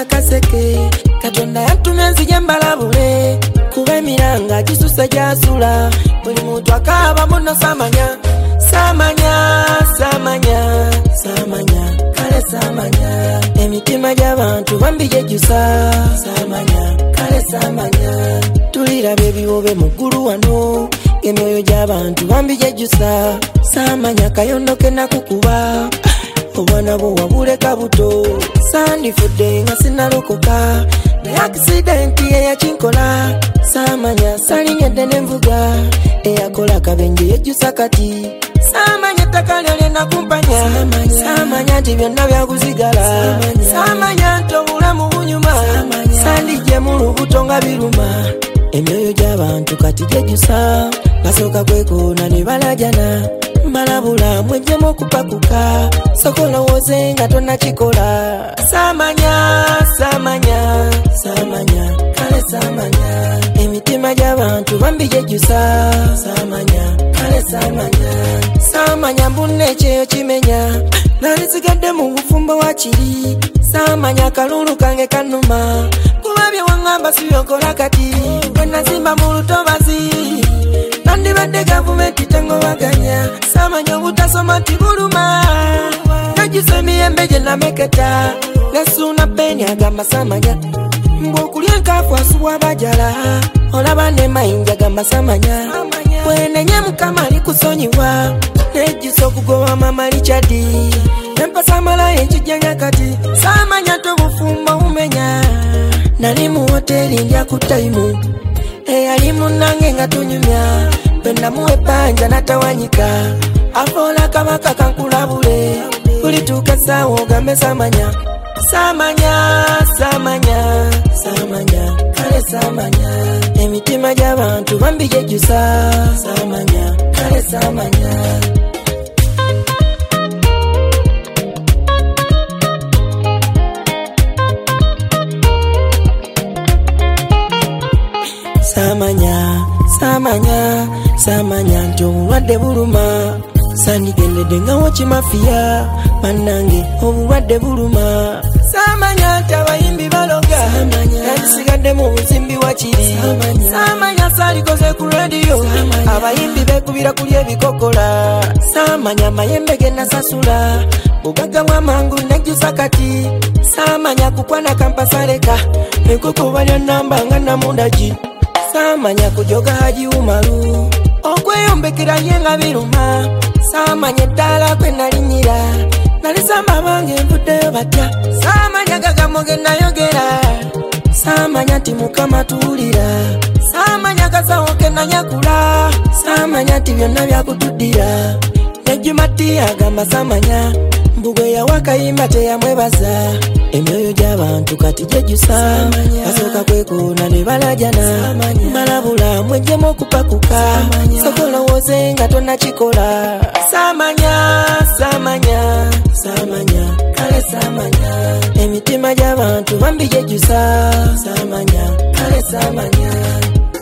nga kaseke Katonda yatumya nzije mbalabule kuba emiranga gisusa gyasula buli muntu akaaba muno samanya kale samanya emitima gy'abantu bambi gyejjusa kale samanya tuliraba ebiwobe mu ggulu wano emyoyo gy'abantu bambi gyejjusa samanya kayondo kenakukuba obwana bwo wabuleka buto sandifudde nga sinalokoka ne accidenti eyakinkola samanya salinyedde n'envuga eyakola kabenje yejjusa kati samanya ettaka lyalina kumpanya samanya nti byonna byakuzigala samanya nti obulamu bunyuma sandijje mu lubuto nga biruma emyoyo gy'abantu kati gyejjusa basooka kwekoona ne balajana malabula mwejjemu okupakuka sokolowooze nga tonnakikola samanya kale samanya emitima gy'abantu bambi gyejjusa kale samanya mbunna ekyeyo kimenya nalisigadde mu bufumbo wakiri samanya kalulu kange kanuma kuba bye waŋŋamba siyokola kati bwe nazimba mu lutobazi nandibadde gavumenti tengobaganya samanya obutasoma tibuluma najjusa emiyembe gye nameketa nesuuna peni agamba samanya mbw'okulya enkaafu asubwa abajala olaba ne mayinja gamba samanya bwenenye mukama alikusonyiwa nejjusa okugoba mama lichadi nempasa amalayo enkijjanya kati samanya tobufumba bumenya nali mu hoteri ndya ku tayimu eyali munnange nga tunyumya bwe namuwa ebbanja natawanyika afoola kabaka kankulabule kulituuka essaawa ogambe samanya kale samanya emitima gy'abantu bambi gyejjusa kale samanya samanya nti obulwadde buluma sandigendedde nga wokimafiya bannange obulwadde buluma samanya nti abayimbi baloga nandisigadde mu buzimbi wakiri samanya salikoze ku rediyo abayimbi bekubira kulya ebikokola samanya amayembe ge nasasula bugagga bw'amangu nejjusa kati samanya kukwana kampasaleka ekukuba lya namba nga namundagi samanya kujoga haji umaru okweyombekera ye nga biruma samanya eddala kwe nalinyira nalisamba bange nvuddeyo batya samanya gagamo ge nayogera samanya nti mukama tuwulira samanya kasawo ke nanyakula samanya nti byonna byakutuddira nejjumati agamba samanya mbugwe yawakayimba teyamwebaza emyoyo gy'abantu kati gyejjusa basooka kwekoona ne balajana malabula mwejjemu okupakuka sokolowooze nga tonnakikola samanya kale samanya emitima gy'abantu bambi gyejjusa kale samanya